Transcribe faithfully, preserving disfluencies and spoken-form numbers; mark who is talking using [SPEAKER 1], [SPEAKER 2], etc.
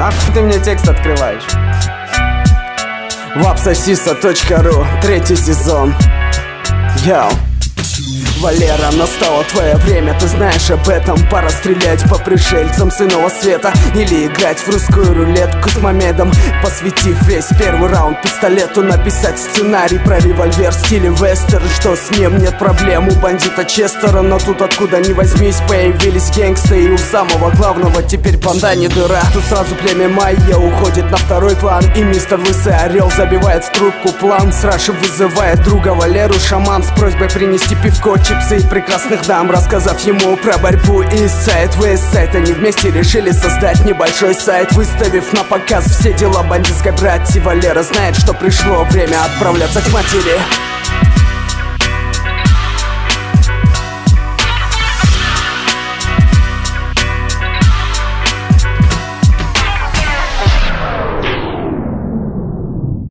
[SPEAKER 1] нахуй ты мне текст открываешь? Вапсосиса точка ру, третий сезон. Йоу. Валера, настало твое время, ты знаешь об этом. Пора стрелять по пришельцам с иного света или играть в русскую рулетку с Мамедом, посвятив весь первый раунд пистолету. Написать сценарий про револьвер в стиле вестерн, что с ним нет проблем у бандита Честера. Но тут откуда ни возьмись появились гангсты, и у самого главного теперь банда не дыра. Тут сразу племя Майя уходит на второй план, и мистер Лысый Орел забивает в трубку план. С Раши вызывает друга Валеру шаман с просьбой принести пивко, чипсы и прекрасных дам, рассказав ему про борьбу Eastside, Westside. Они вместе решили создать небольшой сайт, выставив на показ все дела бандитской братьи. Валера знает, что пришло время отправляться к матери.